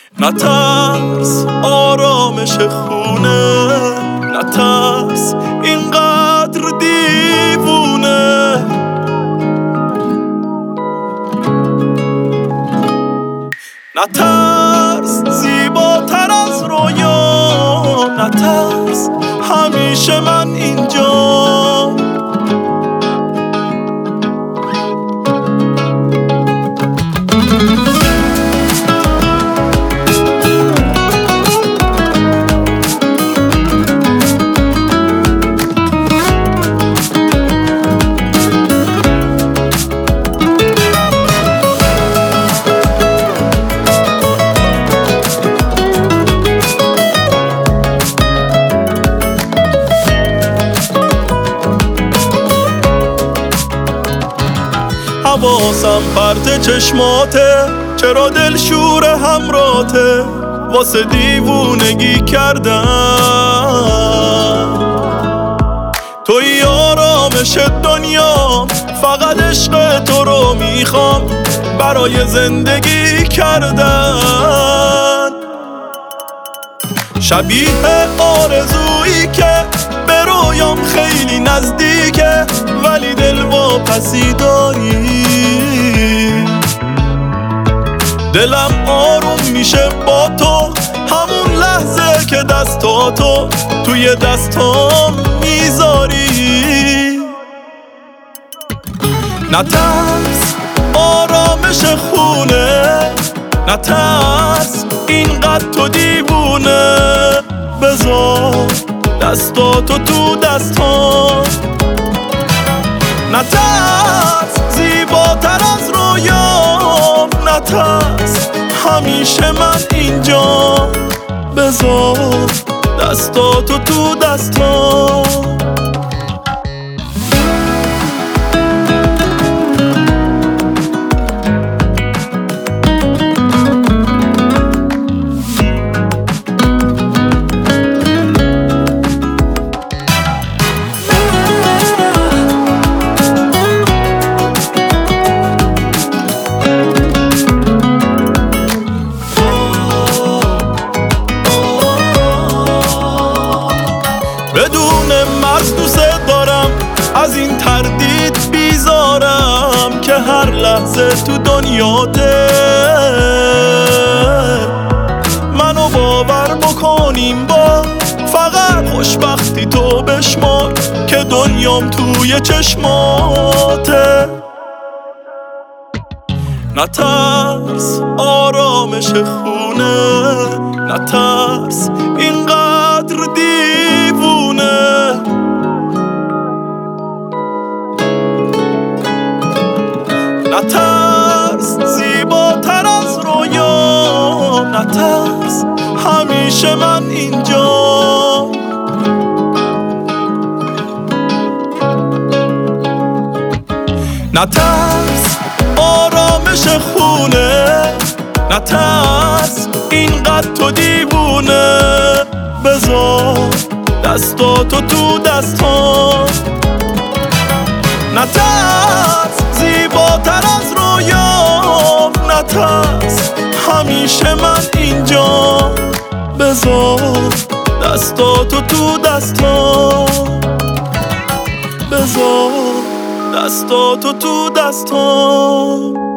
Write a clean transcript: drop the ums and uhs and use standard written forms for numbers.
نترس آرامش خونه، نترس اینقدر دیوونه. نترس زیباتر از رویا، نترس همیشه من اینجا. حواسم پرت چشماته، چرا دل شور همراته، واسه دیوونگی کردن. توی آرامش دنیا، فقط عشق تو رو میخوام برای زندگی کردن. شبیه آرزویی که به رویام خیلی نزدیکه، ولی دل واپسی داری. دلم آروم میشه با تو، همون لحظه که دستاتو توی دستام میذاری. نترس آرامش خونه، نترس اینقدر تو دیوونه. بذار دستاتو تو دستام، نترس زیباتر از رویام، نترس همیشه من اینجا. بذار دستاتو تو دستام. بدون مرز دوست دارم، از این تردید بیزارم که هر لحظه تو دنیاته. منو باور بکنیم با فقط خوشبختی تو بشمار که دنیام توی چشماته. نترس آرامش خونه، نترس اینقدر دیوونه. نترس زیباتر از رویا، نترس همیشه من اینجا. نترس آرامش خونه، نترس اینقدر تو دیوونه. بذار دستاتو تو دستام، نترس زیباتر از رویام، نترس همیشه من اینجا. بذار دستاتو تو دستام، بذار دستاتو تو دستام.